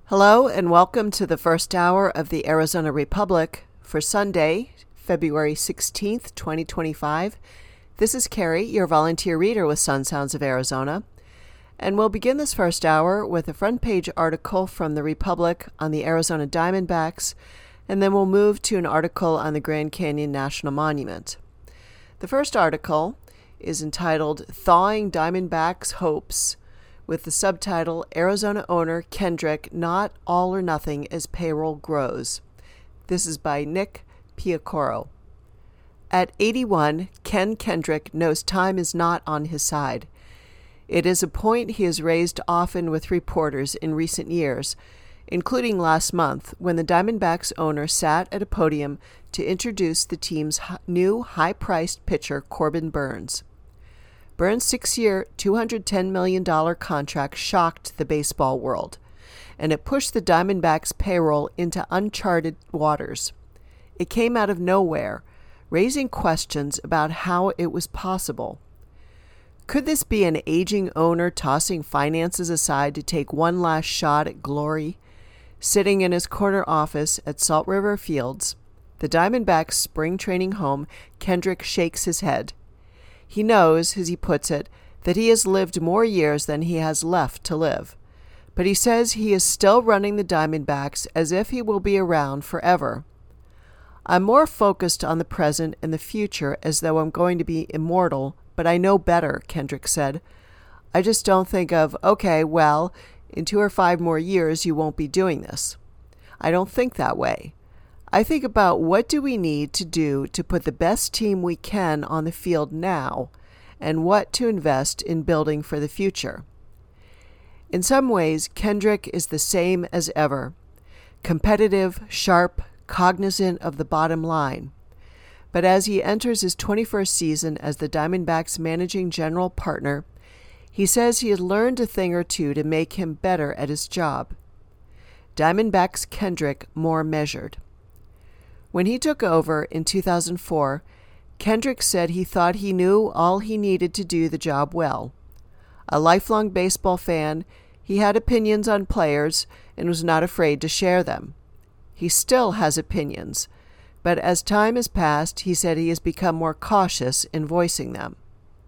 Hello and welcome to the first hour of the Arizona Republic for Sunday, February 16th, 2025. This is Carrie, your volunteer reader with Sun Sounds of Arizona, and we'll begin this first hour with a front-page article from the Republic on the Arizona Diamondbacks, and then we'll move to an article on the Grand Canyon National Monument. The first article is entitled Thawing Diamondbacks' Hopes, with the subtitle, Arizona Owner Kendrick Not All or Nothing as Payroll Grows. This is by Nick Piacoro. At 81, Ken Kendrick knows time is not on his side. It is a point he has raised often with reporters in recent years, including last month when the Diamondbacks owner sat at a podium to introduce the team's new high-priced pitcher, Corbin Burnes. Burnes' 6-year, $210 million contract shocked the baseball world, and it pushed the Diamondbacks' payroll into uncharted waters. It came out of nowhere, raising questions about how it was possible. Could this be an aging owner tossing finances aside to take one last shot at glory? Sitting in his corner office at Salt River Fields, the Diamondbacks' spring training home, Kendrick shakes his head. He knows, as he puts it, that he has lived more years than he has left to live. But he says he is still running the Diamondbacks as if he will be around forever. I'm more focused on the present and the future as though I'm going to be immortal, but I know better, Kendrick said. I just don't think of, okay, well, in 2 or 5 more years you won't be doing this. I don't think that way. I think about what do we need to do to put the best team we can on the field now, and what to invest in building for the future. In some ways, Kendrick is the same as ever. Competitive, sharp, cognizant of the bottom line. But as he enters his 21st season as the Diamondbacks' managing general partner, he says he has learned a thing or two to make him better at his job. Diamondbacks Kendrick more measured. When he took over in 2004, Kendrick said he thought he knew all he needed to do the job well. A lifelong baseball fan, he had opinions on players and was not afraid to share them. He still has opinions, but as time has passed, he said he has become more cautious in voicing them.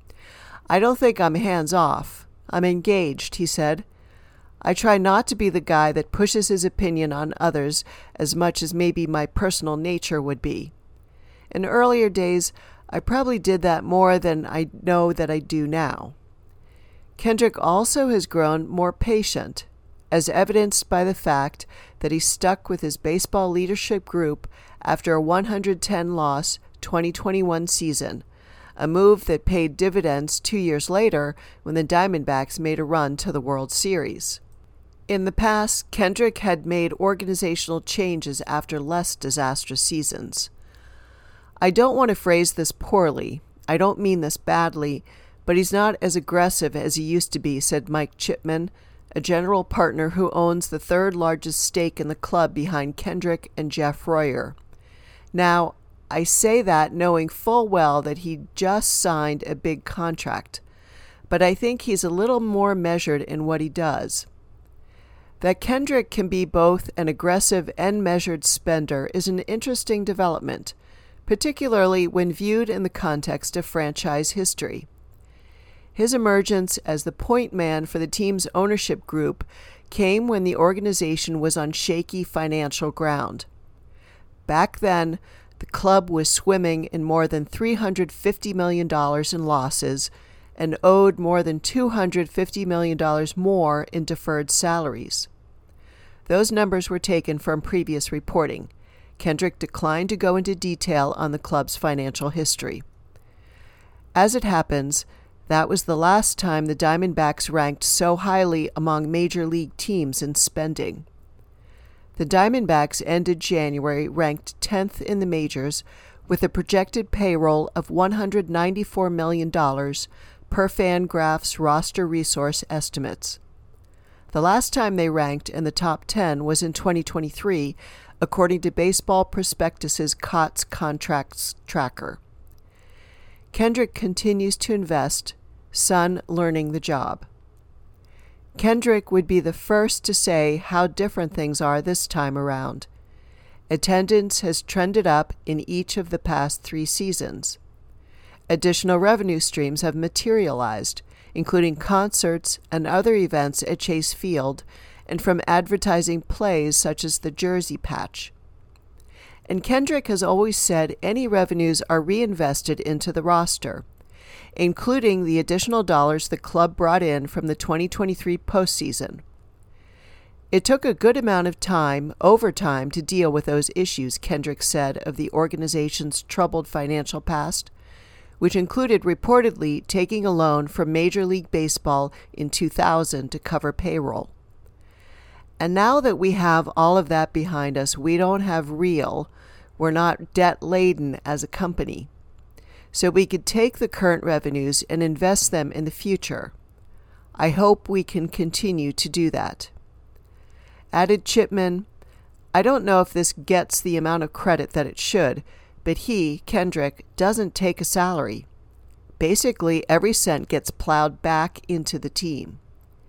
I don't think I'm hands-off. I'm engaged, he said. I try not to be the guy that pushes his opinion on others as much as maybe my personal nature would be. In earlier days, I probably did that more than I know that I do now. Kendrick also has grown more patient, as evidenced by the fact that he stuck with his baseball leadership group after a 110-loss 2021 season, a move that paid dividends 2 years later when the Diamondbacks made a run to the World Series. In the past, Kendrick had made organizational changes after less disastrous seasons. I don't want to phrase this poorly. I don't mean this badly, but he's not as aggressive as he used to be, said Mike Chipman, a general partner who owns the third largest stake in the club behind Kendrick and Jeff Royer. Now, I say that knowing full well that he just signed a big contract, but I think he's a little more measured in what he does. That Kendrick can be both an aggressive and measured spender is an interesting development, particularly when viewed in the context of franchise history. His emergence as the point man for the team's ownership group came when the organization was on shaky financial ground. Back then, the club was swimming in more than $350 million in losses and owed more than $250 million more in deferred salaries. Those numbers were taken from previous reporting. Kendrick declined to go into detail on the club's financial history. As it happens, that was the last time the Diamondbacks ranked so highly among major league teams in spending. The Diamondbacks ended January ranked 10th in the majors with a projected payroll of $194 million per Fangraphs roster resource estimates. The last time they ranked in the top 10 was in 2023, according to Baseball Prospectus's COTS contracts tracker. Kendrick continues to invest, son learning the job. Kendrick would be the first to say how different things are this time around. Attendance has trended up in each of the past 3 seasons. Additional revenue streams have materialized, including concerts and other events at Chase Field and from advertising plays such as the Jersey Patch. And Kendrick has always said any revenues are reinvested into the roster, including the additional dollars the club brought in from the 2023 postseason. It took a good amount of time, overtime, to deal with those issues, Kendrick said of the organization's troubled financial past, which included reportedly taking a loan from Major League Baseball in 2000 to cover payroll. And now that we have all of that behind us, we don't have we're not debt-laden as a company. So we could take the current revenues and invest them in the future. I hope we can continue to do that. Added Chipman, I don't know if this gets the amount of credit that it should, but he, Kendrick, doesn't take a salary. Basically, every cent gets plowed back into the team.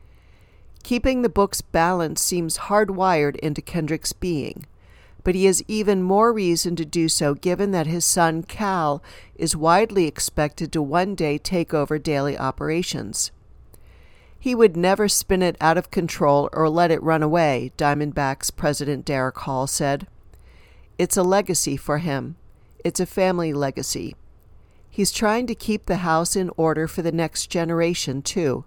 Keeping the books balanced seems hardwired into Kendrick's being, but he has even more reason to do so given that his son Cal is widely expected to one day take over daily operations. He would never spin it out of control or let it run away, Diamondbacks president Derek Hall said. It's a legacy for him. It's a family legacy. He's trying to keep the house in order for the next generation, too.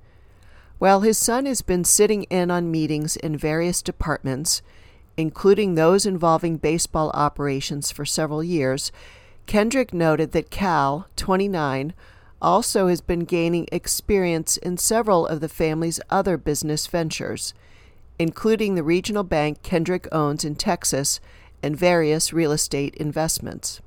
While his son has been sitting in on meetings in various departments, including those involving baseball operations for several years, Kendrick noted that Cal, 29, also has been gaining experience in several of the family's other business ventures, including the regional bank Kendrick owns in Texas and various real estate investments.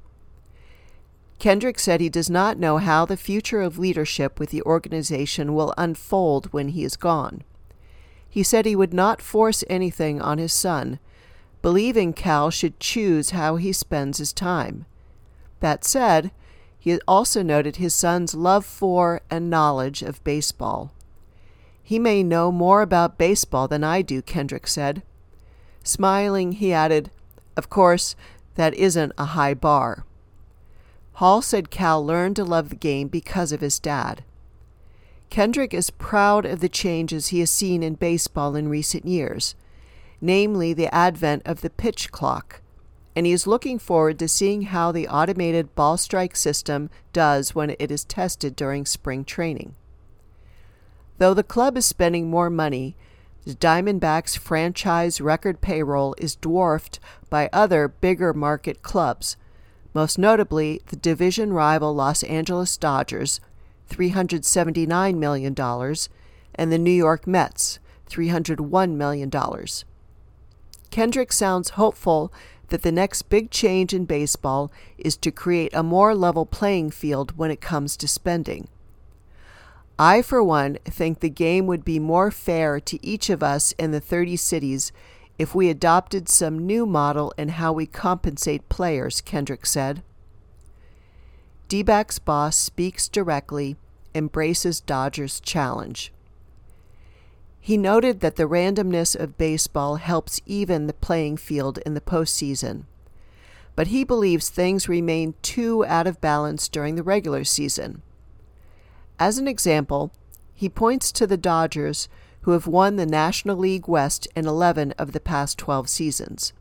Kendrick said he does not know how the future of leadership with the organization will unfold when he is gone. He said he would not force anything on his son, believing Cal should choose how he spends his time. That said, he also noted his son's love for and knowledge of baseball. He may know more about baseball than I do, Kendrick said. Smiling, he added, of course, that isn't a high bar. Hall said Cal learned to love the game because of his dad. Kendrick is proud of the changes he has seen in baseball in recent years, namely the advent of the pitch clock, and he is looking forward to seeing how the automated ball strike system does when it is tested during spring training. Though the club is spending more money, the Diamondbacks' franchise record payroll is dwarfed by other bigger market clubs, most notably the division rival Los Angeles Dodgers, $379 million, and the New York Mets, $301 million. Kendrick sounds hopeful that the next big change in baseball is to create a more level playing field when it comes to spending. I, for one, think the game would be more fair to each of us in the 30 cities if we adopted some new model in how we compensate players, Kendrick said. D-backs boss speaks directly, embraces Dodgers' challenge. He noted that the randomness of baseball helps even the playing field in the postseason, but he believes things remain too out of balance during the regular season. As an example, he points to the Dodgers, who have won the National League West in 11 of the past 12 seasons.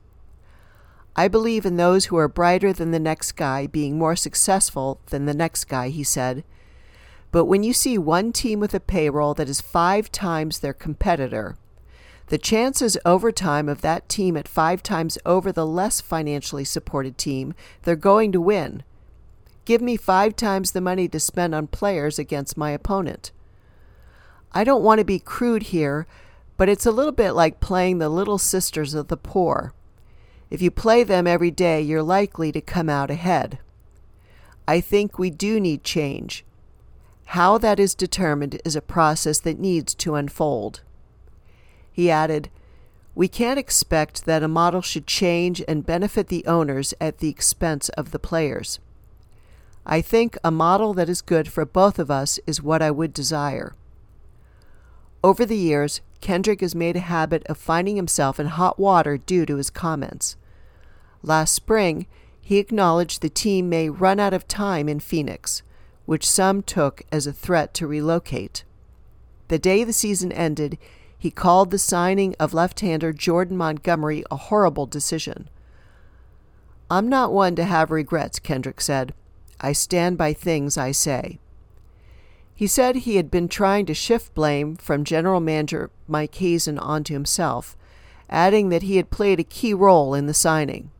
I believe in those who are brighter than the next guy being more successful than the next guy, he said. But when you see one team with a payroll that is 5 times their competitor, the chances over time of that team at 5 times over the less financially supported team, they're going to win. Give me 5 times the money to spend on players against my opponent. I don't want to be crude here, but it's a little bit like playing the little sisters of the poor. If you play them every day, you're likely to come out ahead. I think we do need change. How that is determined is a process that needs to unfold. He added, we can't expect that a model should change and benefit the owners at the expense of the players. I think a model that is good for both of us is what I would desire. Over the years, Kendrick has made a habit of finding himself in hot water due to his comments. Last spring, he acknowledged the team may run out of time in Phoenix, which some took as a threat to relocate. The day the season ended, he called the signing of left-hander Jordan Montgomery a horrible decision. "I'm not one to have regrets," Kendrick said. "I stand by things I say." He said he had been trying to shift blame from general manager Mike Hazen onto himself, adding that he had played a key role in the signing.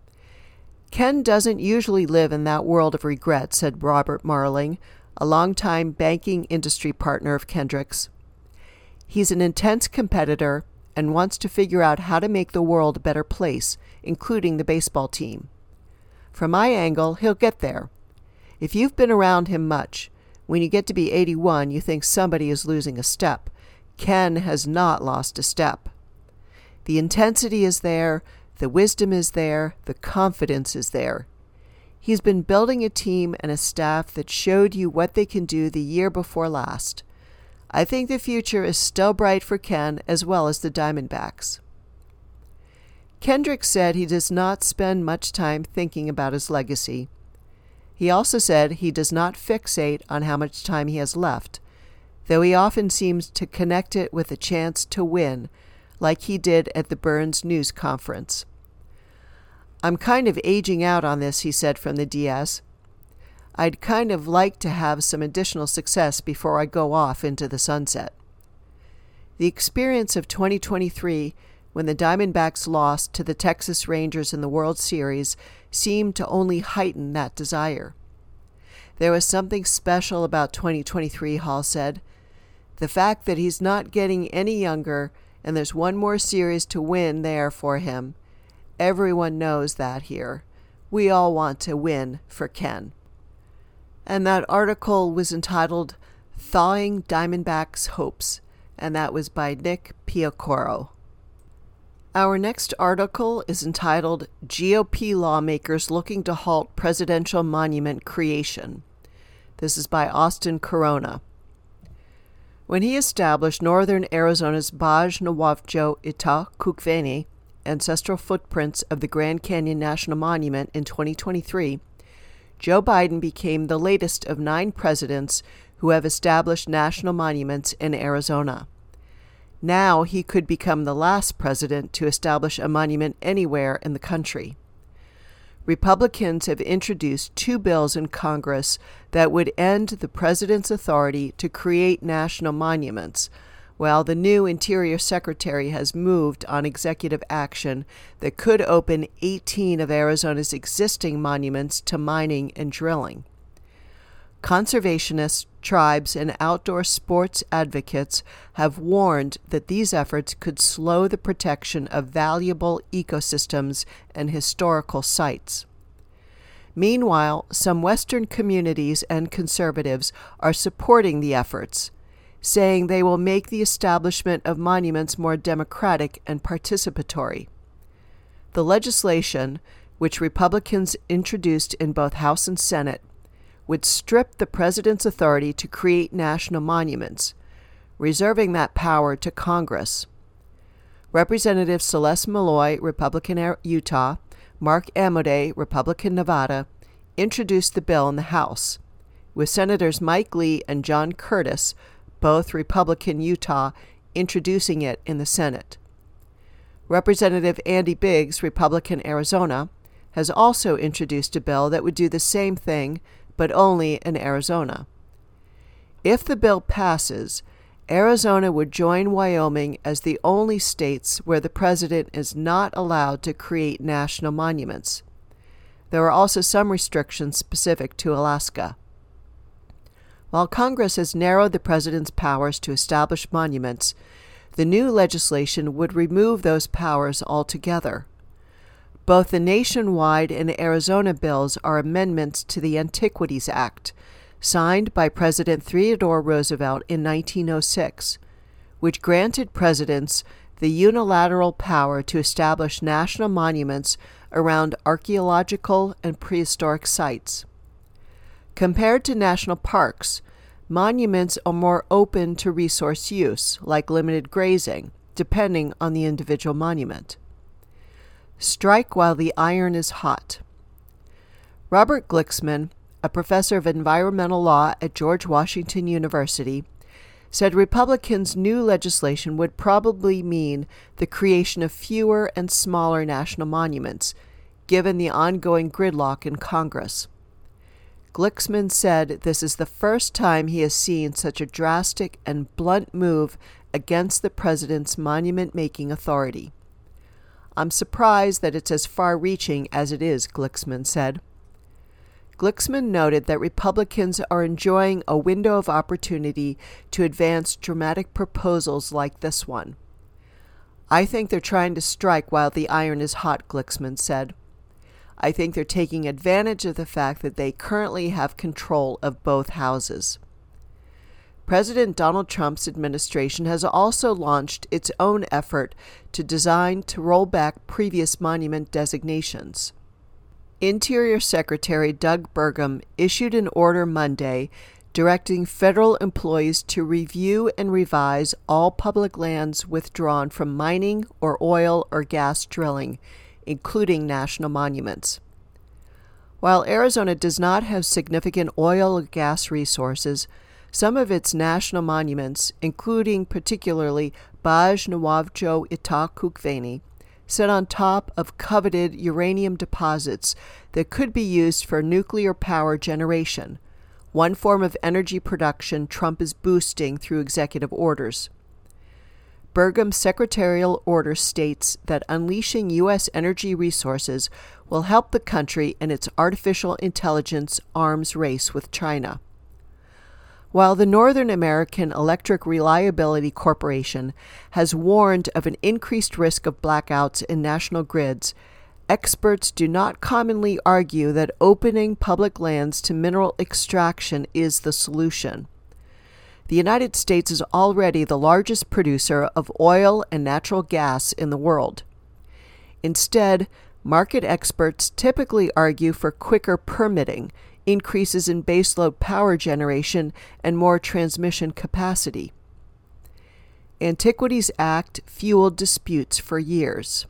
"Ken doesn't usually live in that world of regret," said Robert Marling, a longtime banking industry partner of Kendrick's. "He's an intense competitor and wants to figure out how to make the world a better place, including the baseball team. From my angle, he'll get there. If you've been around him much, when you get to be 81, you think somebody is losing a step. Ken has not lost a step. The intensity is there, the wisdom is there, the confidence is there. He's been building a team and a staff that showed you what they can do the year before last. I think the future is still bright for Ken as well as the Diamondbacks." Kendrick said he does not spend much time thinking about his legacy. He also said he does not fixate on how much time he has left, though he often seems to connect it with a chance to win, like he did at the Burns News Conference. "I'm kind of aging out on this," he said from the DS. "I'd kind of like to have some additional success before I go off into the sunset." The experience of 2023, when the Diamondbacks lost to the Texas Rangers in the World Series, seemed to only heighten that desire. "There was something special about 2023, Hall said. The fact that he's not getting any younger and there's one more series to win there for him. Everyone knows that here. We all want to win for Ken." And that article was entitled "Thawing Diamondbacks' Hopes," and that was by Nick Piacoro. Our next article is entitled "GOP Lawmakers Looking to Halt Presidential Monument Creation." This is by Austin Corona. When he established northern Arizona's Baj Nawabjo Ita Kukveni, ancestral footprints of the Grand Canyon National Monument, in 2023, Joe Biden became the latest of 9 presidents who have established national monuments in Arizona. Now he could become the last president to establish a monument anywhere in the country. Republicans have introduced 2 bills in Congress that would end the president's authority to create national monuments, while the new Interior Secretary has moved on executive action that could open 18 of Arizona's existing monuments to mining and drilling. Conservationists, tribes, and outdoor sports advocates have warned that these efforts could slow the protection of valuable ecosystems and historical sites. Meanwhile, some Western communities and conservatives are supporting the efforts, saying they will make the establishment of monuments more democratic and participatory. The legislation, which Republicans introduced in both House and Senate, would strip the president's authority to create national monuments, reserving that power to Congress. Representative Celeste Malloy, Republican Utah, Mark Amodei, Republican Nevada, introduced the bill in the House, with Senators Mike Lee and John Curtis, both Republican Utah, introducing it in the Senate. Representative Andy Biggs, Republican Arizona, has also introduced a bill that would do the same thing, but only in Arizona. If the bill passes, Arizona would join Wyoming as the only states where the president is not allowed to create national monuments. There are also some restrictions specific to Alaska. While Congress has narrowed the president's powers to establish monuments, the new legislation would remove those powers altogether. Both the nationwide and Arizona bills are amendments to the Antiquities Act, signed by President Theodore Roosevelt in 1906, which granted presidents the unilateral power to establish national monuments around archaeological and prehistoric sites. Compared to national parks, monuments are more open to resource use, like limited grazing, depending on the individual monument. Strike while the iron is hot. Robert Glicksman, a professor of environmental law at George Washington University, said Republicans' new legislation would probably mean the creation of fewer and smaller national monuments, given the ongoing gridlock in Congress. Glicksman said this is the first time he has seen such a drastic and blunt move against the president's monument-making authority. "I'm surprised that it's as far-reaching as it is," Glicksman said. Glicksman noted that Republicans are enjoying a window of opportunity to advance dramatic proposals like this one. "I think they're trying to strike while the iron is hot," Glicksman said. "I think they're taking advantage of the fact that they currently have control of both houses." President Donald Trump's administration has also launched its own effort to roll back previous monument designations. Interior Secretary Doug Burgum issued an order Monday directing federal employees to review and revise all public lands withdrawn from mining or oil or gas drilling, including national monuments. While Arizona does not have significant oil or gas resources, some of its national monuments, including particularly Baj Nawavjo Ita Kukveni, sit on top of coveted uranium deposits that could be used for nuclear power generation, one form of energy production Trump is boosting through executive orders. Burgum's secretarial order states that unleashing U.S. energy resources will help the country in its artificial intelligence arms race with China. While the Northern American Electric Reliability Corporation has warned of an increased risk of blackouts in national grids, experts do not commonly argue that opening public lands to mineral extraction is the solution. The United States is already the largest producer of oil and natural gas in the world. Instead, market experts typically argue for quicker permitting, increases in baseload power generation, and more transmission capacity. Antiquities Act fueled disputes for years.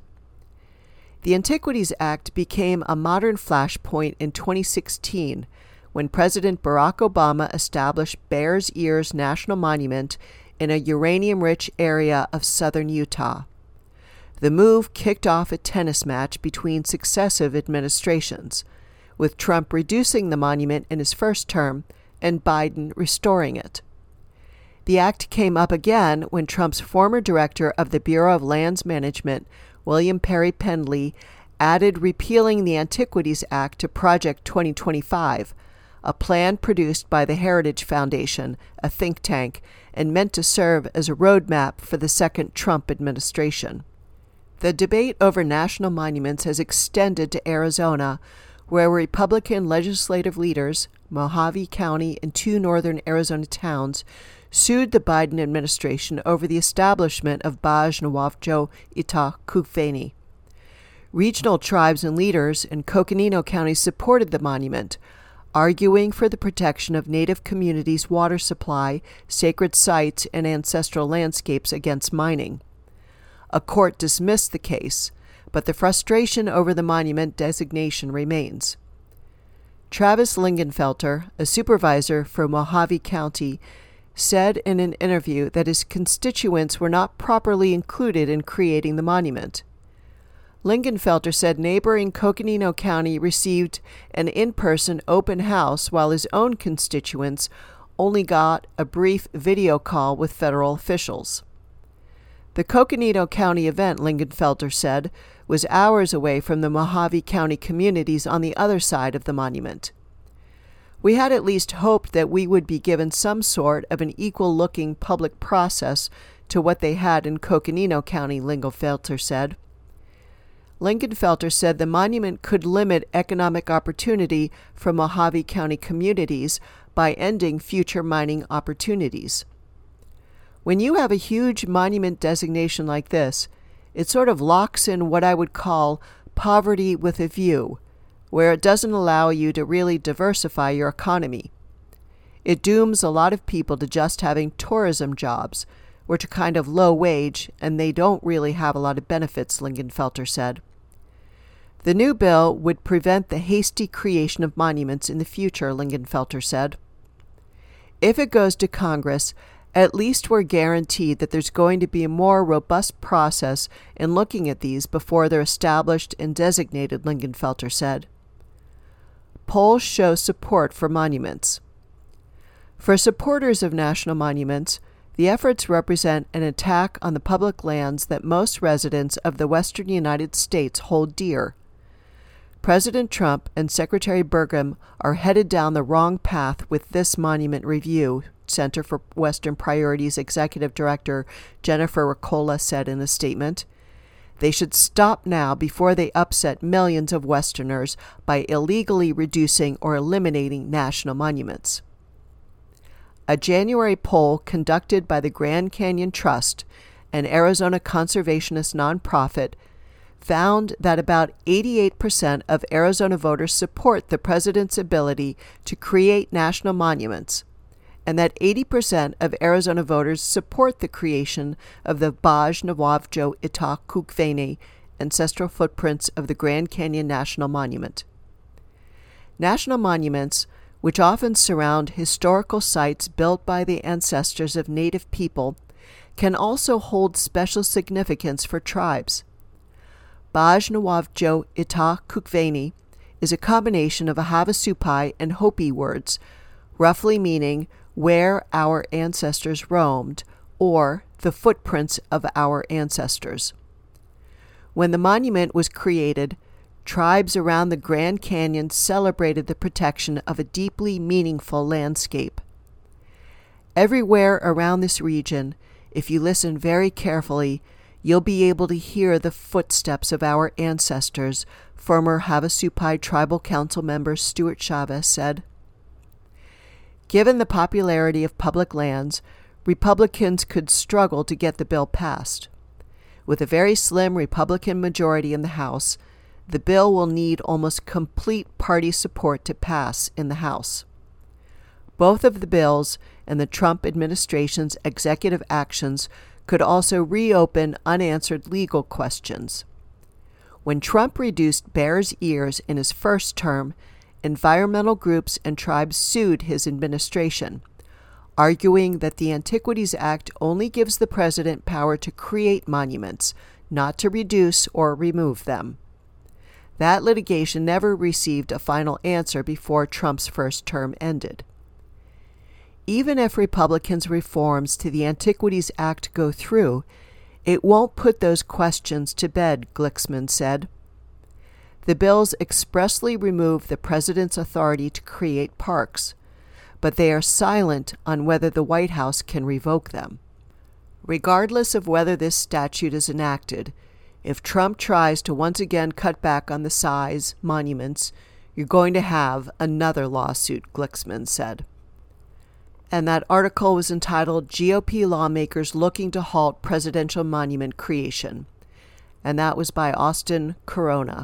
The Antiquities Act became a modern flashpoint in 2016 when President Barack Obama established Bears Ears National Monument in a uranium-rich area of southern Utah. The move kicked off a tennis match between successive administrations, with Trump reducing the monument in his first term and Biden restoring it. The act came up again when Trump's former director of the Bureau of Lands Management, William Perry Pendley, added repealing the Antiquities Act to Project 2025, a plan produced by the Heritage Foundation, a think tank, and meant to serve as a roadmap for the second Trump administration. The debate over national monuments has extended to Arizona, where Republican legislative leaders, Mojave County and two northern Arizona towns, sued the Biden administration over the establishment of Baj Nawavjo Ita Kukveni. Regional tribes and leaders in Coconino County supported the monument, arguing for the protection of Native communities' water supply, sacred sites, and ancestral landscapes against mining. A court dismissed the case, but the frustration over the monument designation remains. Travis Lingenfelter, a supervisor for Mojave County, said in an interview that his constituents were not properly included in creating the monument. Lingenfelter said neighboring Coconino County received an in-person open house while his own constituents only got a brief video call with federal officials. The Coconino County event, Lingenfelter said, was hours away from the Mojave County communities on the other side of the monument. We had at least hoped that we would be given some sort of an equal-looking public process to what they had in Coconino County, Lingenfelter said. Lingenfelter said the monument could limit economic opportunity for Mojave County communities by ending future mining opportunities. When you have a huge monument designation like this, it sort of locks in what I would call poverty with a view, where it doesn't allow you to really diversify your economy. It dooms a lot of people to just having tourism jobs, which are kind of low wage, and they don't really have a lot of benefits, Lingenfelter said. The new bill would prevent the hasty creation of monuments in the future, Lingenfelter said. If it goes to Congress, at least we're guaranteed that there's going to be a more robust process in looking at these before they're established and designated, Lingenfelter said. Polls show support for monuments. For supporters of national monuments, the efforts represent an attack on the public lands that most residents of the western United States hold dear. President Trump and Secretary Burgum are headed down the wrong path with this monument review, Center for Western Priorities Executive Director Jennifer Ricola said in a statement. They should stop now before they upset millions of Westerners by illegally reducing or eliminating national monuments. A January poll conducted by the Grand Canyon Trust, an Arizona conservationist nonprofit, found that about 88% of Arizona voters support the president's ability to create national monuments, and that 80% of Arizona voters support the creation of the Baj Nawavjo Ita Kukvene ancestral footprints of the Grand Canyon National Monument. National monuments, which often surround historical sites built by the ancestors of Native people, can also hold special significance for tribes. Baj Nawavjo Ita Kukvene is a combination of a Havasupai and Hopi words, roughly meaning where our ancestors roamed, or the footprints of our ancestors. When the monument was created, tribes around the Grand Canyon celebrated the protection of a deeply meaningful landscape. Everywhere around this region, if you listen very carefully, you'll be able to hear the footsteps of our ancestors, former Havasupai Tribal Council member Stuart Chavez said. Given the popularity of public lands, Republicans could struggle to get the bill passed. With a very slim Republican majority in the House, the bill will need almost complete party support to pass in the House. Both of the bills and the Trump administration's executive actions could also reopen unanswered legal questions. When Trump reduced bears' ears in his first term, environmental groups and tribes sued his administration, arguing that the Antiquities Act only gives the president power to create monuments, not to reduce or remove them. That litigation never received a final answer before Trump's first term ended. Even if Republicans' reforms to the Antiquities Act go through, it won't put those questions to bed, Glicksman said. The bills expressly remove the president's authority to create parks, but they are silent on whether the White House can revoke them. Regardless of whether this statute is enacted, if Trump tries to once again cut back on the size monuments, you're going to have another lawsuit, Glicksman said. And that article was entitled GOP Lawmakers Looking to Halt Presidential Monument Creation. And that was by Austin Corona.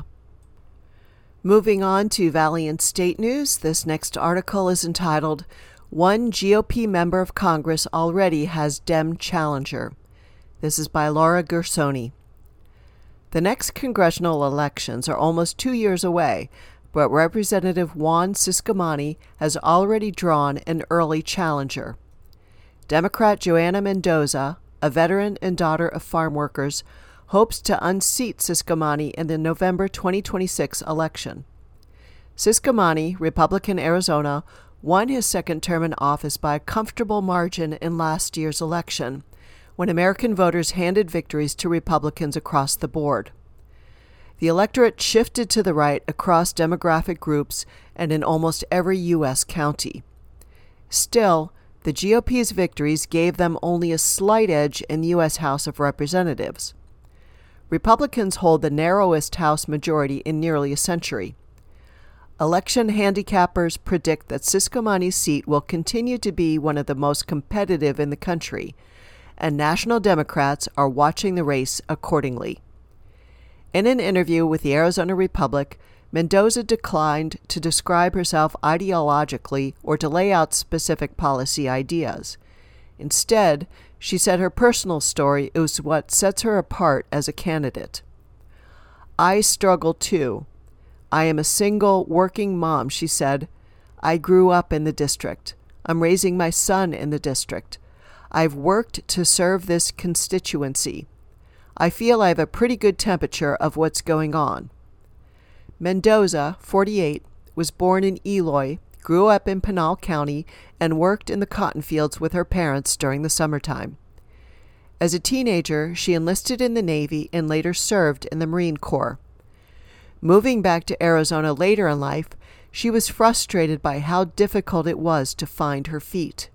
Moving on to Valiant State News, this next article is entitled, One GOP Member of Congress Already Has Dem Challenger. This is by Laura Gersoni. The next congressional elections are almost 2 years away, but Representative Juan Ciscomani has already drawn an early challenger. Democrat Joanna Mendoza, a veteran and daughter of farm workers, hopes to unseat Ciscomani in the November 2026 election. Ciscomani, Republican Arizona, won his second term in office by a comfortable margin in last year's election, when American voters handed victories to Republicans across the board. The electorate shifted to the right across demographic groups and in almost every U.S. county. Still, the GOP's victories gave them only a slight edge in the U.S. House of Representatives. Republicans hold the narrowest House majority in nearly a century. Election handicappers predict that Ciscomani's seat will continue to be one of the most competitive in the country, and national Democrats are watching the race accordingly. In an interview with the Arizona Republic, Mendoza declined to describe herself ideologically or to lay out specific policy ideas. Instead, she said her personal story is what sets her apart as a candidate. "I struggle too. I am a single, working mom," she said. "I grew up in the district. I'm raising my son in the district. I've worked to serve this constituency. I feel I have a pretty good temperature of what's going on." Mendoza, 48, was born in Eloy, grew up in Pinal County, and worked in the cotton fields with her parents during the summertime. As a teenager, she enlisted in the Navy and later served in the Marine Corps. Moving back to Arizona later in life, she was frustrated by how difficult it was to find her feet.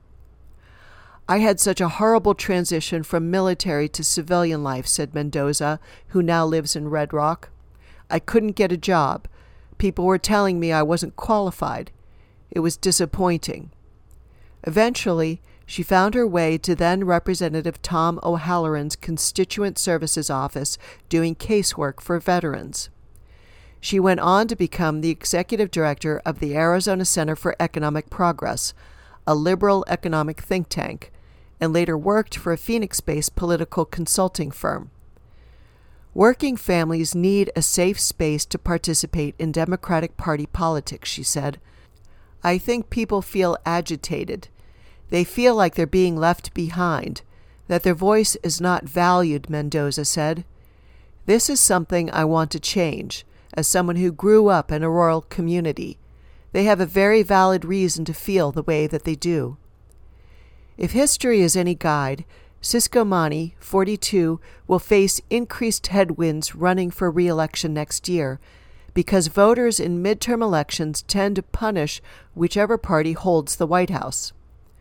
"I had such a horrible transition from military to civilian life," said Mendoza, who now lives in Red Rock. "I couldn't get a job. People were telling me I wasn't qualified. It was disappointing." Eventually, she found her way to then Representative Tom O'Halloran's Constituent Services Office doing casework for veterans. She went on to become the executive director of the Arizona Center for Economic Progress, a liberal economic think tank, and later worked for a Phoenix-based political consulting firm. "Working families need a safe space to participate in Democratic Party politics," she said. "I think people feel agitated. They feel like they're being left behind, that their voice is not valued," Mendoza said. "This is something I want to change, as someone who grew up in a rural community. They have a very valid reason to feel the way that they do." If history is any guide, Cisco Mani, 42, will face increased headwinds running for re-election next year because voters in midterm elections tend to punish whichever party holds the White House.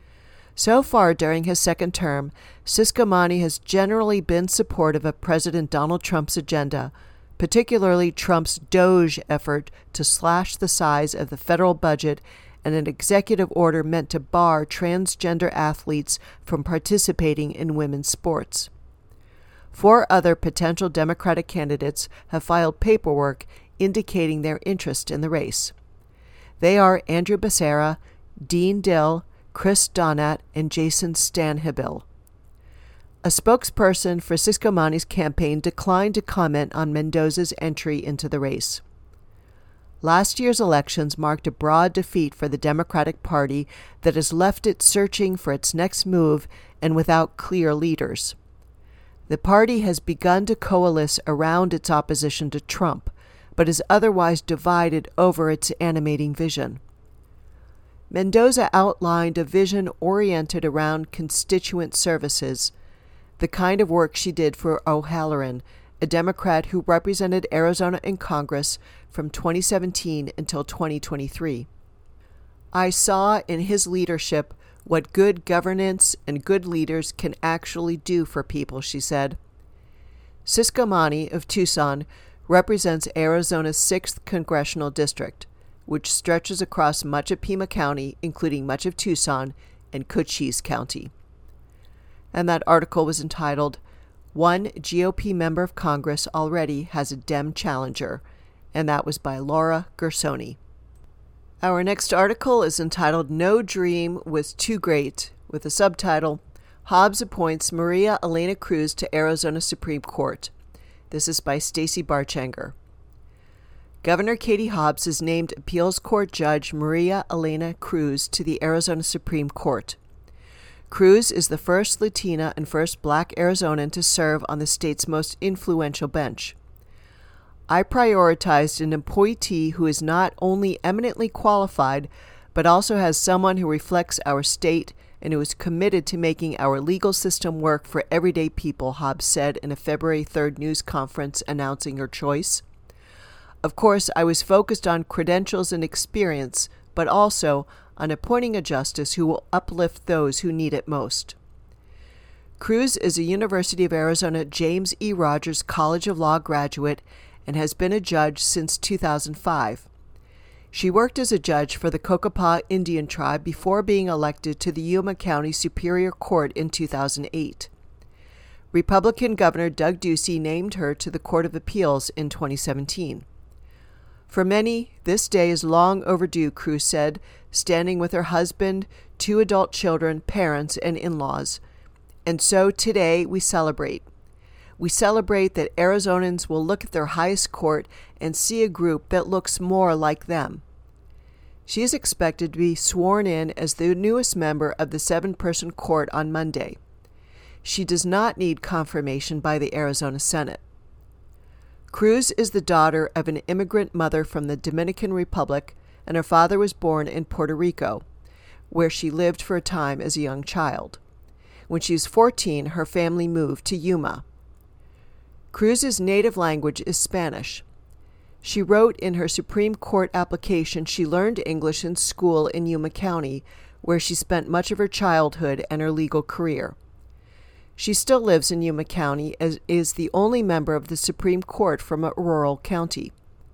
So far during his second term, Cisco Mani has generally been supportive of President Donald Trump's agenda, particularly Trump's DOGE effort to slash the size of the federal budget and an executive order meant to bar transgender athletes from participating in women's sports. 4 other potential Democratic candidates have filed paperwork indicating their interest in the race. They are Andrew Becerra, Dean Dill, Chris Donat, and Jason Stanhill. A spokesperson for Cisco Mani's campaign declined to comment on Mendoza's entry into the race. Last year's elections marked a broad defeat for the Democratic Party that has left it searching for its next move and without clear leaders. The party has begun to coalesce around its opposition to Trump, but is otherwise divided over its animating vision. Mendoza outlined a vision oriented around constituent services, the kind of work she did for O'Halloran, a Democrat who represented Arizona in Congress from 2017 until 2023. "I saw in his leadership what good governance and good leaders can actually do for people," she said. Cisco Mani of Tucson represents Arizona's 6th congressional district, which stretches across much of Pima County, including much of Tucson and Cochise County. And that article was entitled, "One GOP member of Congress already has a Dem challenger," and that was by Laura Gersoni. Our next article is entitled "No Dream Was Too Great," with the subtitle, "Hobbs Appoints Maria Elena Cruz to Arizona Supreme Court." This is by Stacy Barchanger. Governor Katie Hobbs has named Appeals Court Judge Maria Elena Cruz to the Arizona Supreme Court. Cruz is the first Latina and first Black Arizonan to serve on the state's most influential bench. "I prioritized an appointee who is not only eminently qualified, but also has someone who reflects our state and who is committed to making our legal system work for everyday people," Hobbs said in a February 3rd news conference announcing her choice. "Of course, I was focused on credentials and experience, but also on appointing a justice who will uplift those who need it most." Cruz is a University of Arizona James E. Rogers College of Law graduate and has been a judge since 2005. She worked as a judge for the Cocopah Indian tribe before being elected to the Yuma County Superior Court in 2008. Republican Governor Doug Ducey named her to the Court of Appeals in 2017. For many, this day is long overdue, Cruz said, standing with her husband, 2 adult children, parents, and in-laws. And so today we celebrate. We celebrate that Arizonans will look at their highest court and see a group that looks more like them. She is expected to be sworn in as the newest member of the 7-person court on Monday. She does not need confirmation by the Arizona Senate. Cruz is the daughter of an immigrant mother from the Dominican Republic, and her father was born in Puerto Rico, where she lived for a time as a young child. When she was 14, her family moved to Yuma. Cruz's native language is Spanish. She wrote in her Supreme Court application she learned English in school in Yuma County, where she spent much of her childhood and her legal career. She still lives in Yuma County as is the only member of the Supreme Court from a rural county.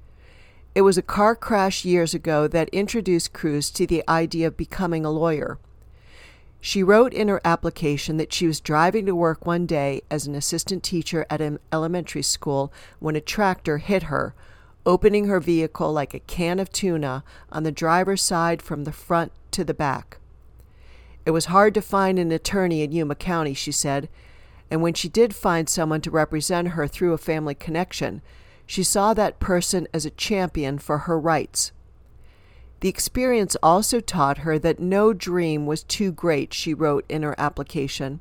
It was a car crash years ago that introduced Cruz to the idea of becoming a lawyer. She wrote in her application that she was driving to work one day as an assistant teacher at an elementary school when a tractor hit her, opening her vehicle like a can of tuna on the driver's side from the front to the back. It was hard to find an attorney in Yuma County, she said, and when she did find someone to represent her through a family connection, she saw that person as a champion for her rights. The experience also taught her that no dream was too great, she wrote in her application.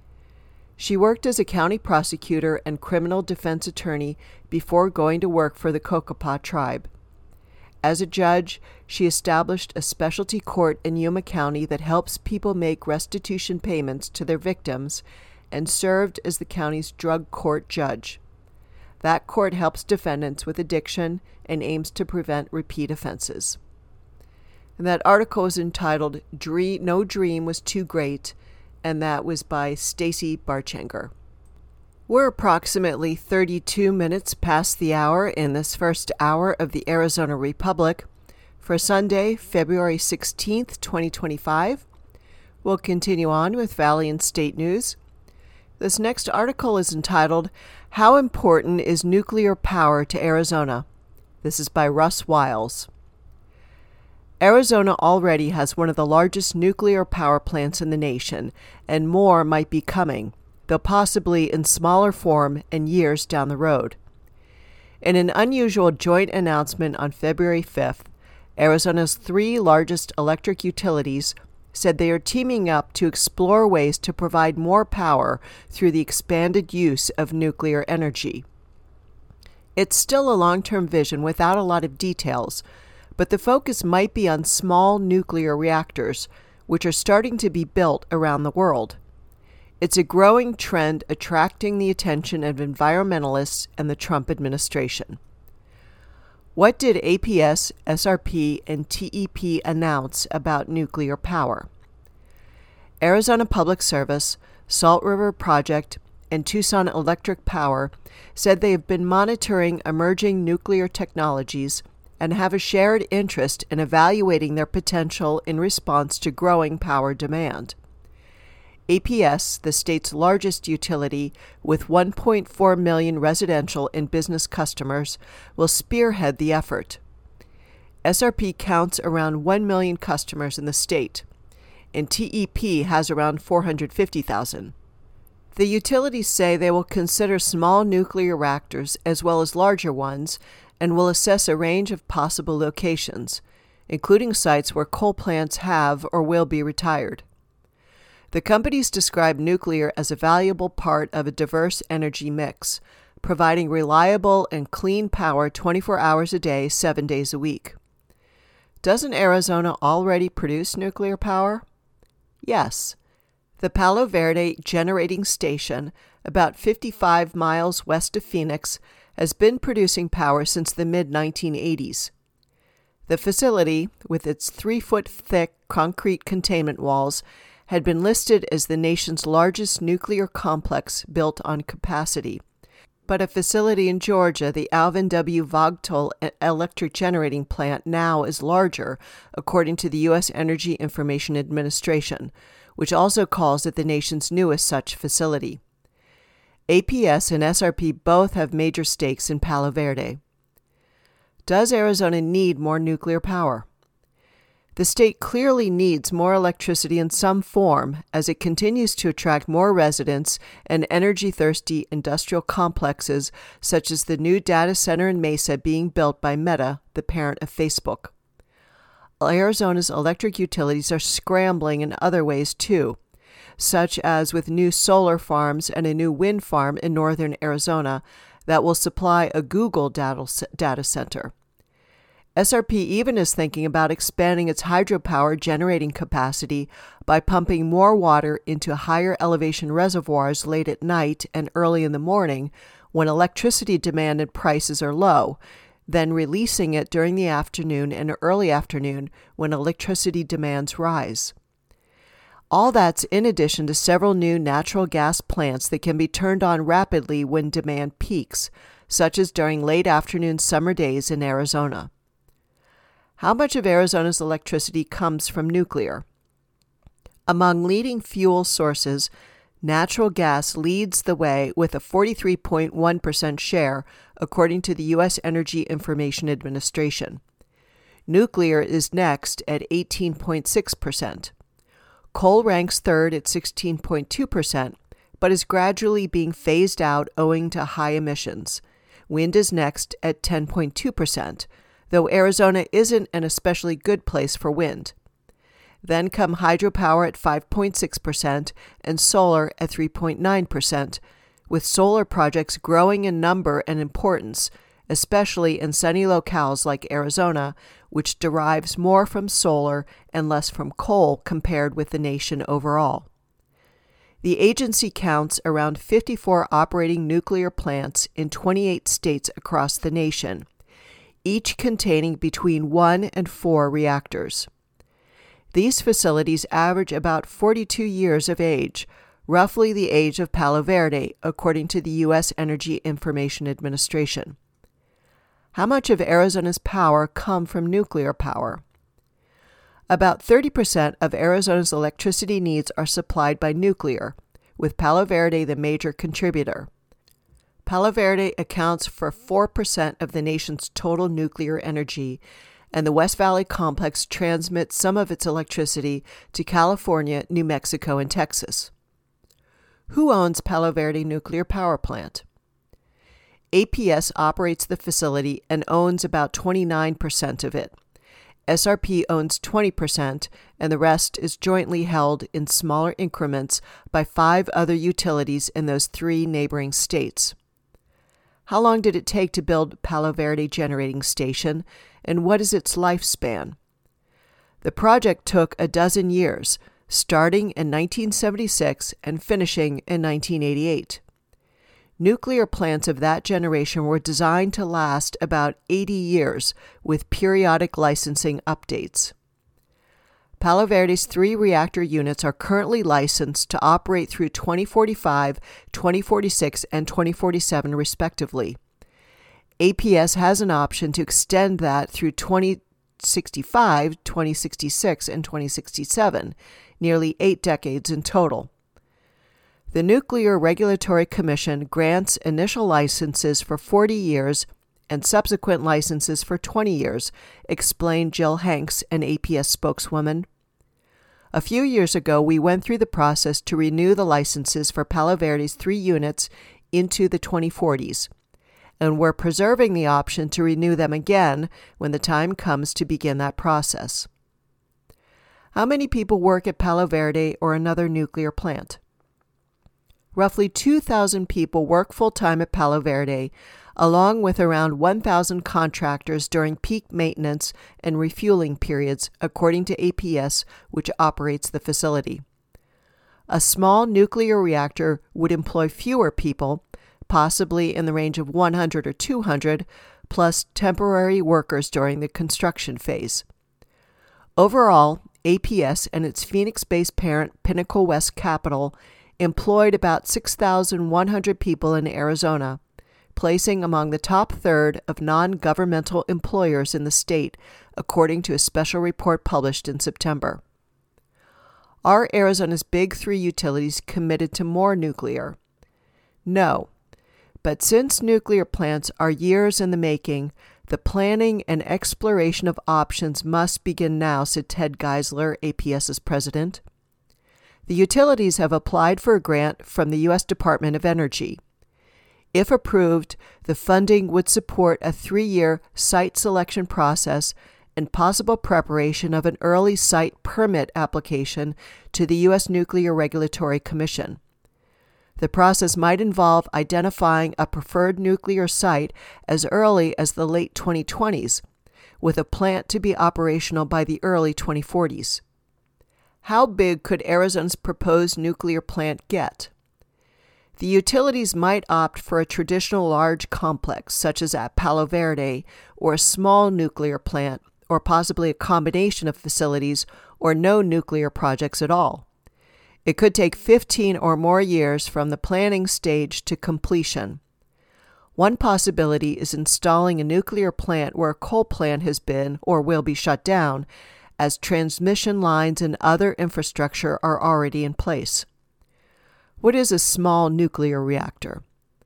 She worked as a county prosecutor and criminal defense attorney before going to work for the Cocopah tribe. As a judge, she established a specialty court in Yuma County that helps people make restitution payments to their victims and served as the county's drug court judge. That court helps defendants with addiction and aims to prevent repeat offenses. And that article is entitled No Dream Was Too Great, and that was by Stacy Barchanger. We're approximately 32 minutes past the hour in this first hour of the Arizona Republic for Sunday, February 16th, 2025. We'll continue on with Valley and State News. This next article is entitled, How Important is Nuclear Power to Arizona? This is by Russ Wiles. Arizona already has one of the largest nuclear power plants in the nation, and more might be coming, though possibly in smaller form and years down the road. In an unusual joint announcement on February 5th, Arizona's 3 largest electric utilities said they are teaming up to explore ways to provide more power through the expanded use of nuclear energy. It's still a long-term vision without a lot of details, but the focus might be on small nuclear reactors, which are starting to be built around the world. It's a growing trend attracting the attention of environmentalists and the Trump administration. What did APS, SRP, and TEP announce about nuclear power? Arizona Public Service, Salt River Project, and Tucson Electric Power said they have been monitoring emerging nuclear technologies and have a shared interest in evaluating their potential in response to growing power demand. APS, the state's largest utility with 1.4 million residential and business customers, will spearhead the effort. SRP counts around 1 million customers in the state, and TEP has around 450,000. The utilities say they will consider small nuclear reactors as well as larger ones and will assess a range of possible locations, including sites where coal plants have or will be retired. The companies describe nuclear as a valuable part of a diverse energy mix, providing reliable and clean power 24 hours a day, 7 days a week. Doesn't Arizona already produce nuclear power? Yes. The Palo Verde Generating Station, about 55 miles west of Phoenix, has been producing power since the mid-1980s. The facility, with its 3-foot-thick concrete containment walls, had been listed as the nation's largest nuclear complex built on capacity. But a facility in Georgia, the Alvin W. Vogtle Electric Generating Plant, now is larger, according to the U.S. Energy Information Administration, which also calls it the nation's newest such facility. APS and SRP both have major stakes in Palo Verde. Does Arizona need more nuclear power? The state clearly needs more electricity in some form as it continues to attract more residents and energy-thirsty industrial complexes such as the new data center in Mesa being built by Meta, the parent of Facebook. Arizona's electric utilities are scrambling in other ways too, such as with new solar farms and a new wind farm in northern Arizona that will supply a Google data center. SRP even is thinking about expanding its hydropower generating capacity by pumping more water into higher elevation reservoirs late at night and early in the morning when electricity demand and prices are low, then releasing it during the afternoon and early afternoon when electricity demands rise. All that's in addition to several new natural gas plants that can be turned on rapidly when demand peaks, such as during late afternoon summer days in Arizona. How much of Arizona's electricity comes from nuclear? Among leading fuel sources, natural gas leads the way with a 43.1% share, according to the U.S. Energy Information Administration. Nuclear is next at 18.6%. Coal ranks third at 16.2%, but is gradually being phased out owing to high emissions. Wind is next at 10.2%. Though Arizona isn't an especially good place for wind. Then come hydropower at 5.6% and solar at 3.9%, with solar projects growing in number and importance, especially in sunny locales like Arizona, which derives more from solar and less from coal compared with the nation overall. The agency counts around 54 operating nuclear plants in 28 states across the nation, each containing between 1 and 4 reactors. These facilities average about 42 years of age, roughly the age of Palo Verde, according to the U.S. Energy Information Administration. How much of Arizona's power come from nuclear power? About 30% of Arizona's electricity needs are supplied by nuclear, with Palo Verde the major contributor. Palo Verde accounts for 4% of the nation's total nuclear energy, and the West Valley Complex transmits some of its electricity to California, New Mexico, and Texas. Who owns Palo Verde Nuclear Power Plant? APS operates the facility and owns about 29% of it. SRP owns 20%, and the rest is jointly held in smaller increments by 5 other utilities in those 3 neighboring states. How long did it take to build Palo Verde Generating Station, and what is its lifespan? The project took a dozen years, starting in 1976 and finishing in 1988. Nuclear plants of that generation were designed to last about 80 years, with periodic licensing updates. Palo Verde's 3 reactor units are currently licensed to operate through 2045, 2046, and 2047, respectively. APS has an option to extend that through 2065, 2066, and 2067, nearly 8 decades in total. The Nuclear Regulatory Commission grants initial licenses for 40 years and subsequent licenses for 20 years, explained Jill Hanks, an APS spokeswoman. A few years ago, we went through the process to renew the licenses for Palo Verde's 3 units into the 2040s, and we're preserving the option to renew them again when the time comes to begin that process. How many people work at Palo Verde or another nuclear plant? Roughly 2,000 people work full-time at Palo Verde, along with around 1,000 contractors during peak maintenance and refueling periods, according to APS, which operates the facility. A small nuclear reactor would employ fewer people, possibly in the range of 100 or 200, plus temporary workers during the construction phase. Overall, APS and its Phoenix-based parent Pinnacle West Capital employed about 6,100 people in Arizona, placing among the top third of non-governmental employers in the state, according to a special report published in September. Are Arizona's big 3 utilities committed to more nuclear? No. But since nuclear plants are years in the making, The planning and exploration of options must begin now, said Ted Geisler, APS's president. The utilities have applied for a grant from the U.S. Department of Energy. If approved, the funding would support a 3-year site selection process and possible preparation of an early site permit application to the U.S. Nuclear Regulatory Commission. The process might involve identifying a preferred nuclear site as early as the late 2020s, with a plant to be operational by the early 2040s. How big could Arizona's proposed nuclear plant get? The utilities might opt for a traditional large complex, such as at Palo Verde, or a small nuclear plant, or possibly a combination of facilities, or no nuclear projects at all. It could take 15 or more years from the planning stage to completion. One possibility is installing a nuclear plant where a coal plant has been or will be shut down, as transmission lines and other infrastructure are already in place. What is a small nuclear reactor?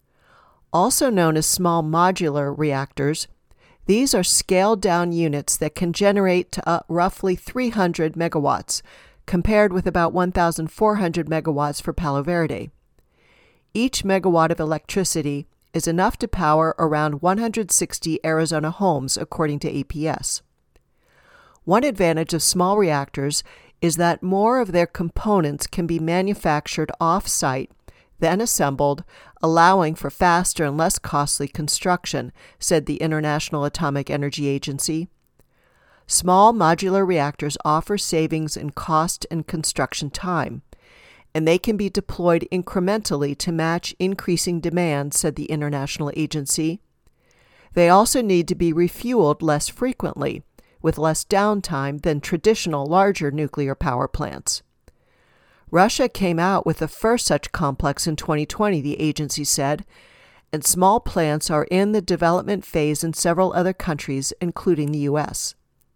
Also known as small modular reactors, these are scaled-down units that can generate to roughly 300 megawatts, compared with about 1,400 megawatts for Palo Verde. Each megawatt of electricity is enough to power around 160 Arizona homes, according to APS. One advantage of small reactors is that more of their components can be manufactured off-site, then assembled, allowing for faster and less costly construction, said the International Atomic Energy Agency. Small modular reactors offer savings in cost and construction time, and they can be deployed incrementally to match increasing demand, said the international agency. They also need to be refueled less frequently, with less downtime than traditional larger nuclear power plants. Russia came out with the first such complex in 2020, the agency said, and small plants are in the development phase in several other countries, including the U.S.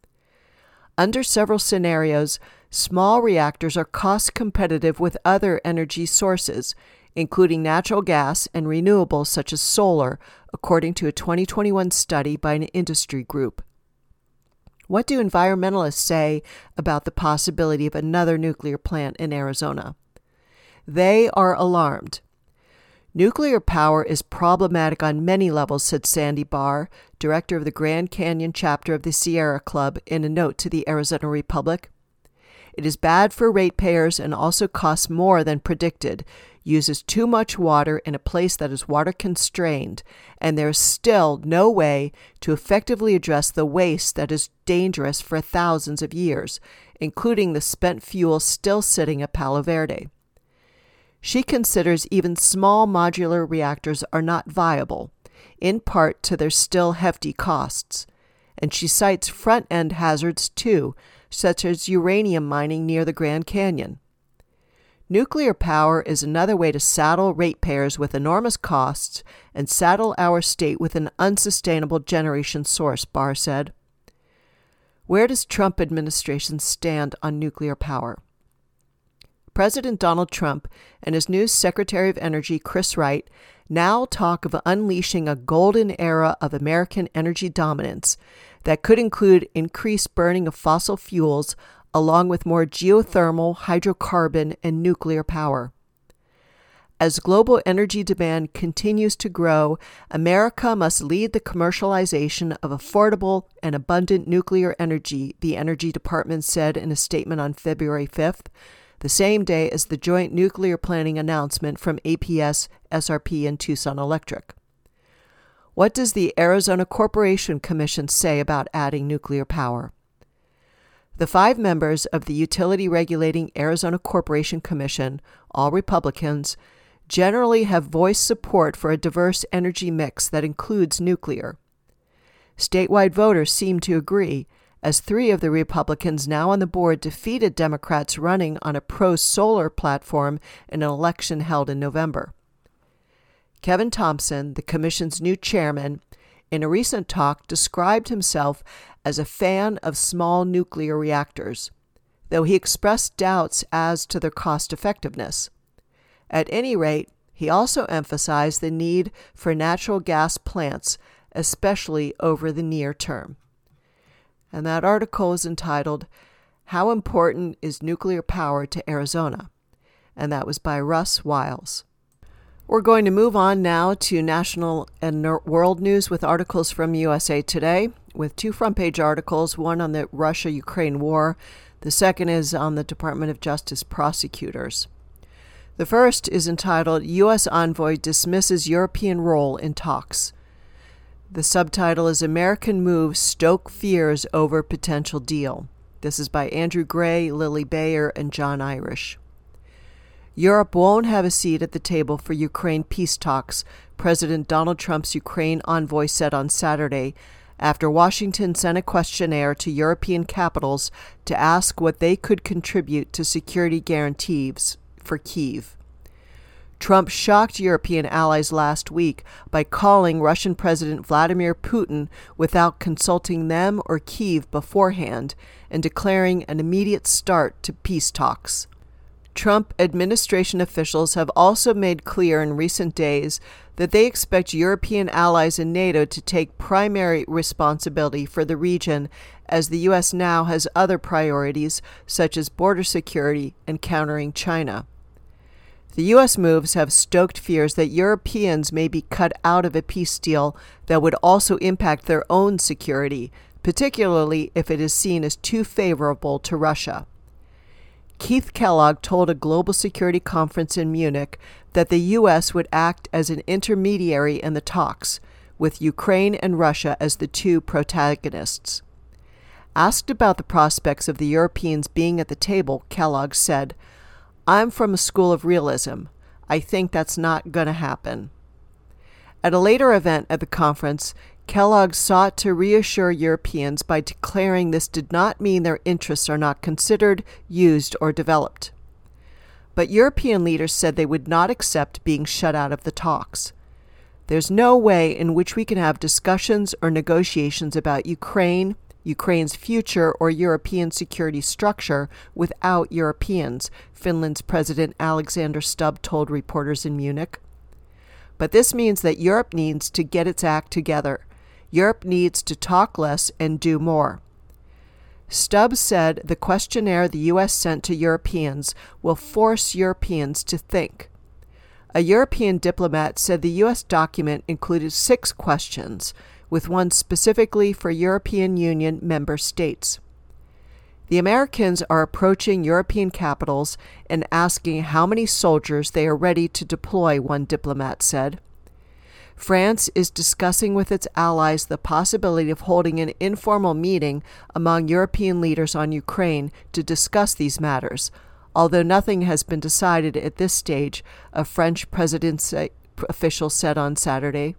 Under several scenarios, small reactors are cost competitive with other energy sources, including natural gas and renewables such as solar, according to a 2021 study by an industry group. What do environmentalists say about the possibility of another nuclear plant in Arizona? They are alarmed. Nuclear power is problematic on many levels, said Sandy Barr, director of the Grand Canyon chapter of the Sierra Club, in a note to the Arizona Republic. It is bad for ratepayers and also costs more than predicted, uses too much water in a place that is water constrained, and there is still no way to effectively address the waste that is dangerous for thousands of years, including the spent fuel still sitting at Palo Verde. She considers even small modular reactors are not viable, in part to their still hefty costs, and she cites front-end hazards too, such as uranium mining near the Grand Canyon. Nuclear power is another way to saddle ratepayers with enormous costs and saddle our state with an unsustainable generation source, Barr said. Where does Trump administration stand on nuclear power? President Donald Trump and his new Secretary of Energy, Chris Wright, now talk of unleashing a golden era of American energy dominance that could include increased burning of fossil fuels along with more geothermal, hydrocarbon, and nuclear power. As global energy demand continues to grow, America must lead the commercialization of affordable and abundant nuclear energy, the Energy Department said in a statement on February 5th, the same day as the joint nuclear planning announcement from APS, SRP, and Tucson Electric. What does the Arizona Corporation Commission say about adding nuclear power? The 5 members of the Utility Regulating Arizona Corporation Commission, all Republicans, generally have voiced support for a diverse energy mix that includes nuclear. Statewide voters seem to agree, as 3 of the Republicans now on the board defeated Democrats running on a pro-solar platform in an election held in November. Kevin Thompson, the commission's new chairman, in a recent talk described himself as a fan of small nuclear reactors, though he expressed doubts as to their cost effectiveness. At any rate, he also emphasized the need for natural gas plants especially over the near term. And that article is entitled, How Important is Nuclear Power to Arizona? And that was by Russ Wiles. We're going to move on now to national and world news with articles from USA Today, with two front-page articles, one on the Russia-Ukraine war. The second is on the Department of Justice prosecutors. The first is entitled, U.S. Envoy Dismisses European Role in Talks. The subtitle is American Move Stoke Fears Over Potential Deal. This is by Andrew Gray, Lily Bayer, and John Irish. Europe won't have a seat at the table for Ukraine peace talks, President Donald Trump's Ukraine envoy said on Saturday, after Washington sent a questionnaire to European capitals to ask what they could contribute to security guarantees for Kyiv. Trump shocked European allies last week by calling Russian President Vladimir Putin without consulting them or Kyiv beforehand and declaring an immediate start to peace talks. Trump administration officials have also made clear in recent days that they expect European allies in NATO to take primary responsibility for the region, as the U.S. now has other priorities such as border security and countering China. The U.S. moves have stoked fears that Europeans may be cut out of a peace deal that would also impact their own security, particularly if it is seen as too favorable to Russia. Keith Kellogg told a global security conference in Munich that the U.S. would act as an intermediary in the talks, with Ukraine and Russia as the two protagonists. Asked about the prospects of the Europeans being at the table, Kellogg said, "I'm from a school of realism. I think that's not going to happen." At a later event at the conference, Kellogg sought to reassure Europeans by declaring this did not mean their interests are not considered, used, or developed. But European leaders said they would not accept being shut out of the talks. There's no way in which we can have discussions or negotiations about Ukraine, Ukraine's future, or European security structure without Europeans, Finland's President Alexander Stubb told reporters in Munich. But this means that Europe needs to get its act together. Europe needs to talk less and do more. Stubbs said the questionnaire the U.S. sent to Europeans will force Europeans to think. A European diplomat said the U.S. document included 6 questions, with one specifically for European Union member states. The Americans are approaching European capitals and asking how many soldiers they are ready to deploy, one diplomat said. France is discussing with its allies the possibility of holding an informal meeting among European leaders on Ukraine to discuss these matters, although nothing has been decided at this stage, a French presidency official said on Saturday.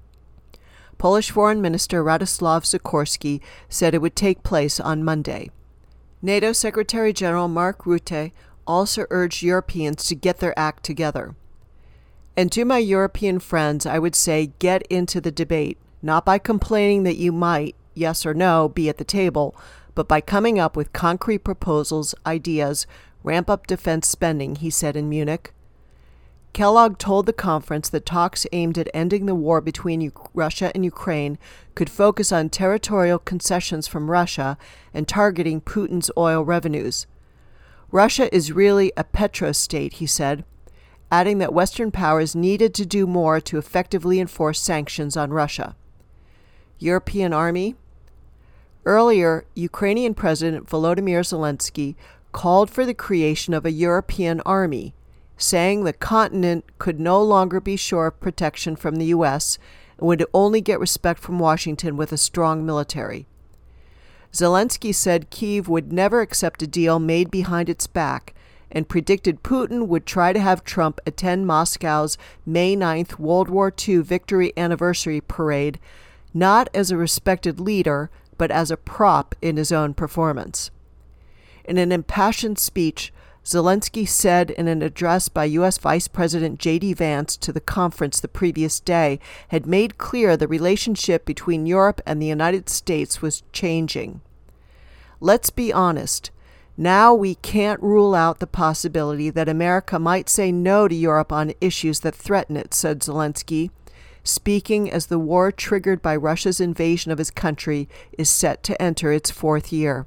Polish Foreign Minister Radoslaw Sikorski said it would take place on Monday. NATO Secretary General Mark Rutte also urged Europeans to get their act together. And to my European friends, I would say get into the debate, not by complaining that you might, yes or no, be at the table, but by coming up with concrete proposals, ideas, ramp up defense spending, he said in Munich. Kellogg told the conference that talks aimed at ending the war between Russia and Ukraine could focus on territorial concessions from Russia and targeting Putin's oil revenues. Russia is really a petrostate, he said, adding that Western powers needed to do more to effectively enforce sanctions on Russia. European army? Earlier, Ukrainian President Volodymyr Zelensky called for the creation of a European army, saying the continent could no longer be sure of protection from the U.S. and would only get respect from Washington with a strong military. Zelensky said Kyiv would never accept a deal made behind its back and predicted Putin would try to have Trump attend Moscow's May 9th World War II Victory Anniversary Parade, not as a respected leader, but as a prop in his own performance. In an impassioned speech, Zelensky said in an address by U.S. Vice President J.D. Vance to the conference the previous day had made clear the relationship between Europe and the United States was changing. Let's be honest. Now we can't rule out the possibility that America might say no to Europe on issues that threaten it, said Zelensky. speaking as the war triggered by Russia's invasion of his country is set to enter its fourth year.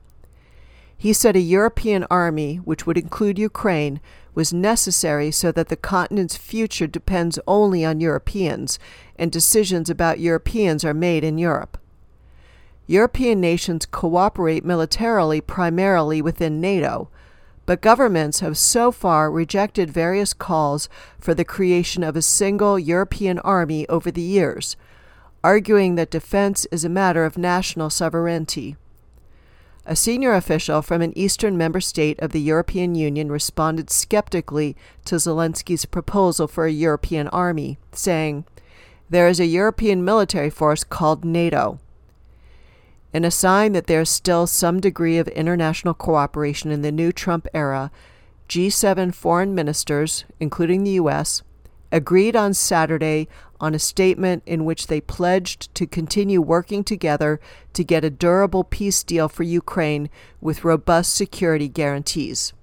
He said a European army, which would include Ukraine, was necessary so that the continent's future depends only on Europeans, and decisions about Europeans are made in Europe. European nations cooperate militarily primarily within NATO, but governments have so far rejected various calls for the creation of a single European army over the years, arguing that defense is a matter of national sovereignty. A senior official from an eastern member state of the European Union responded skeptically to Zelensky's proposal for a European army, saying, "There is a European military force called NATO." In a sign that there is still some degree of international cooperation in the new Trump era, G7 foreign ministers, including the U.S., agreed on Saturday on a statement in which they pledged to continue working together to get a durable peace deal for Ukraine with robust security guarantees.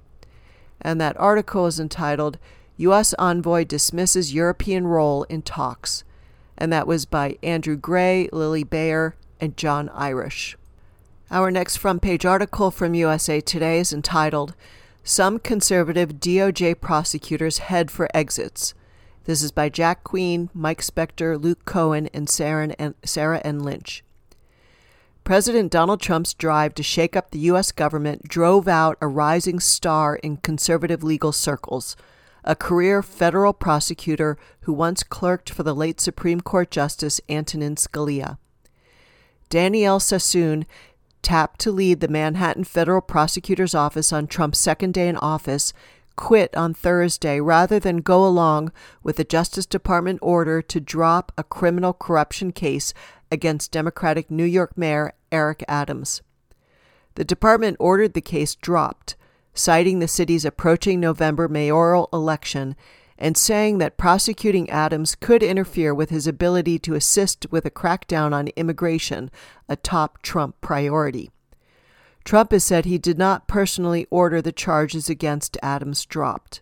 And that article is entitled, U.S. Envoy Dismisses European Role in Talks, and that was by Andrew Gray, Lily Bayer, and John Irish. Our next front-page article from USA Today is entitled, Some Conservative DOJ Prosecutors Head for Exits. This is by Jack Queen, Mike Spector, Luke Cohen, and Sarah N. Lynch. President Donald Trump's drive to shake up the U.S. government drove out a rising star in conservative legal circles, a career federal prosecutor who once clerked for the late Supreme Court Justice Antonin Scalia. Danielle Sassoon, tapped to lead the Manhattan Federal Prosecutor's Office on Trump's second day in office, quit on Thursday rather than go along with the Justice Department order to drop a criminal corruption case against Democratic New York Mayor Eric Adams. The department ordered the case dropped, citing the city's approaching November mayoral election and saying that prosecuting Adams could interfere with his ability to assist with a crackdown on immigration, a top Trump priority. Trump has said he did not personally order the charges against Adams dropped.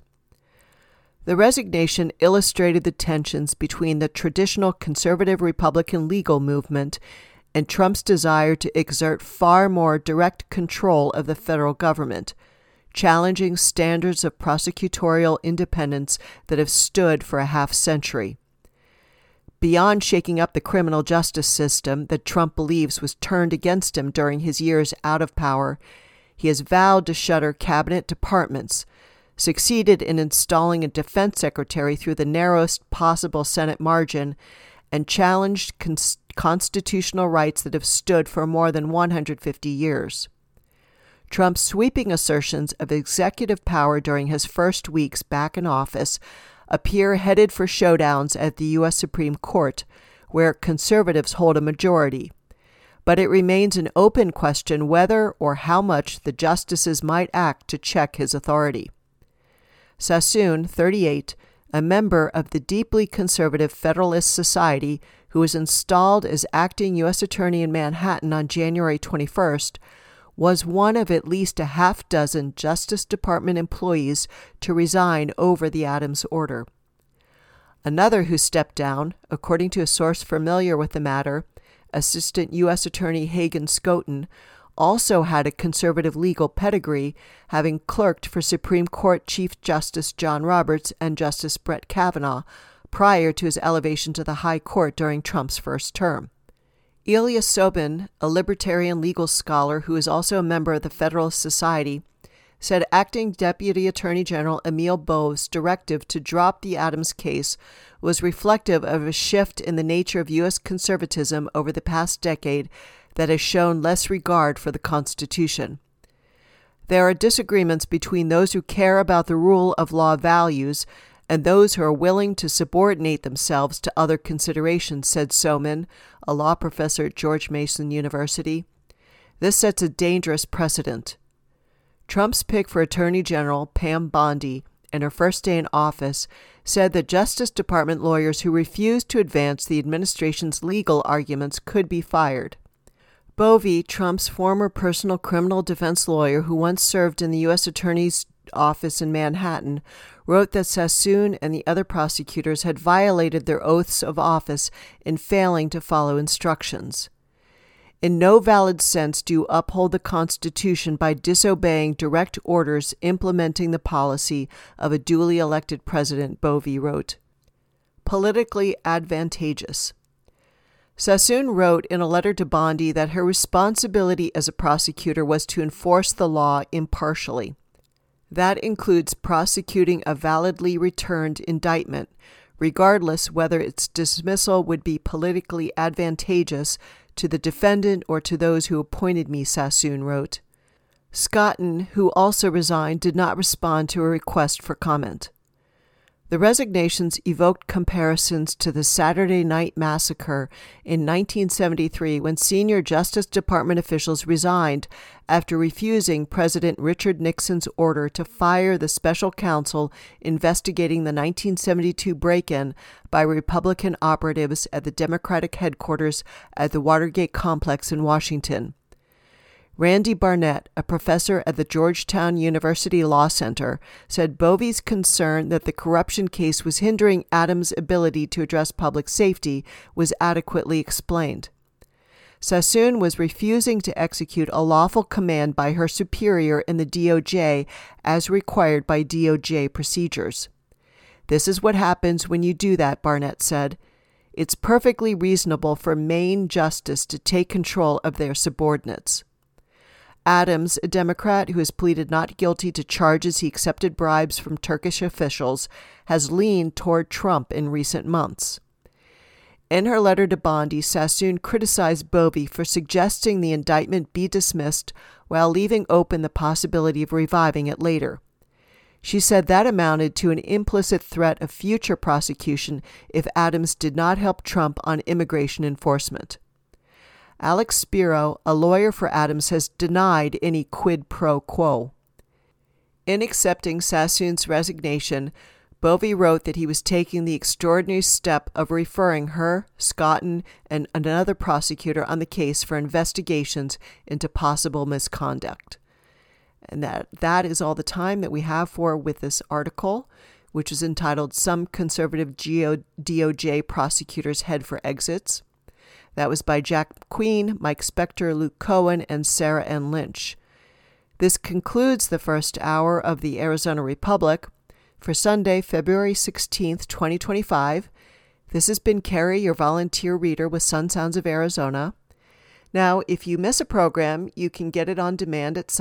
The resignation illustrated the tensions between the traditional conservative Republican legal movement and Trump's desire to exert far more direct control of the federal government, challenging standards of prosecutorial independence that have stood for a half-century. Beyond shaking up the criminal justice system that Trump believes was turned against him during his years out of power, he has vowed to shutter cabinet departments, succeeded in installing a defense secretary through the narrowest possible Senate margin, and challenged constitutional rights that have stood for more than 150 years. Trump's sweeping assertions of executive power during his first weeks back in office appear headed for showdowns at the U.S. Supreme Court, where conservatives hold a majority. But it remains an open question whether or how much the justices might act to check his authority. Sassoon, 38, a member of the deeply conservative Federalist Society, who was installed as acting U.S. Attorney in Manhattan on January 21st, was one of at least a half-dozen Justice Department employees to resign over the Adams order. Another who stepped down, according to a source familiar with the matter, Assistant U.S. Attorney Hagen Skoten, also had a conservative legal pedigree, having clerked for Supreme Court Chief Justice John Roberts and Justice Brett Kavanaugh prior to his elevation to the High Court during Trump's first term. Ilya Sobin, a libertarian legal scholar who is also a member of the Federalist Society, said acting Deputy Attorney General Emil Bove's directive to drop the Adams case was reflective of a shift in the nature of U.S. conservatism over the past decade that has shown less regard for the Constitution. There are disagreements between those who care about the rule of law values and those who are willing to subordinate themselves to other considerations, said Soman, a law professor at George Mason University. This sets a dangerous precedent. Trump's pick for Attorney General, Pam Bondi, in her first day in office, said that Justice Department lawyers who refused to advance the administration's legal arguments could be fired. Bovee, Trump's former personal criminal defense lawyer who once served in the U.S. Attorney's Office in Manhattan, wrote that Sassoon and the other prosecutors had violated their oaths of office in failing to follow instructions. In no valid sense do you uphold the Constitution by disobeying direct orders implementing the policy of a duly elected president, Bovee wrote. Politically advantageous. Sassoon wrote in a letter to Bondi that her responsibility as a prosecutor was to enforce the law impartially. That includes prosecuting a validly returned indictment, regardless whether its dismissal would be politically advantageous to the defendant or to those who appointed me, Sassoon wrote. Scotton, who also resigned, did not respond to a request for comment. The resignations evoked comparisons to the Saturday Night Massacre in 1973 when senior Justice Department officials resigned after refusing President Richard Nixon's order to fire the special counsel investigating the 1972 break-in by Republican operatives at the Democratic headquarters at the Watergate complex in Washington. Randy Barnett, a professor at the Georgetown University Law Center, said Bovee's concern that the corruption case was hindering Adams' ability to address public safety was adequately explained. Sassoon was refusing to execute a lawful command by her superior in the DOJ as required by DOJ procedures. This is what happens when you do that, Barnett said. It's perfectly reasonable for Maine justice to take control of their subordinates. Adams, a Democrat who has pleaded not guilty to charges he accepted bribes from Turkish officials, has leaned toward Trump in recent months. In her letter to Bondi, Sassoon criticized Bovee for suggesting the indictment be dismissed while leaving open the possibility of reviving it later. She said that amounted to an implicit threat of future prosecution if Adams did not help Trump on immigration enforcement. Alex Spiro, a lawyer for Adams, has denied any quid pro quo. In accepting Sassoon's resignation, Bovee wrote that he was taking the extraordinary step of referring her, Scotton, and another prosecutor on the case for investigations into possible misconduct. And that is all the time that we have with this article, which is entitled Some Conservative DOJ Prosecutors Head for Exits. That was by Jack McQueen, Mike Spector, Luke Cohen, and Sarah N. Lynch. This concludes the first hour of the Arizona Republic for Sunday, February 16th, 2025. This has been Carrie, your volunteer reader with Sun Sounds of Arizona. Now, if you miss a program, you can get it on demand at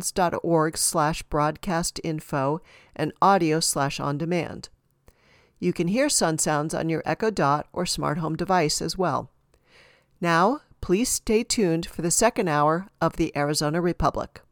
sunsounds.org/broadcastinfo and audio/on-demand. You can hear Sun Sounds on your Echo Dot or smart home device as well. Now, please stay tuned for the second hour of the Arizona Republic.